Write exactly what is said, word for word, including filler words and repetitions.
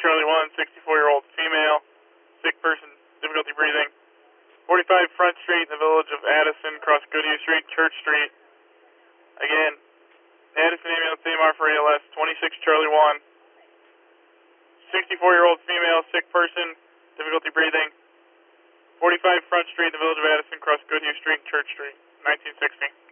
Charlie one, sixty-four-year-old female, sick person, difficulty breathing. forty-five Front Street in the village of Addison, across Goodhue Street, Church Street. Again, Addison ambulance A M R for A L S, twenty-six Charlie one. sixty-four-year-old female, sick person, difficulty breathing. forty-five Front Street in the village of Addison, across Goodhue Street, Church Street, nineteen sixty.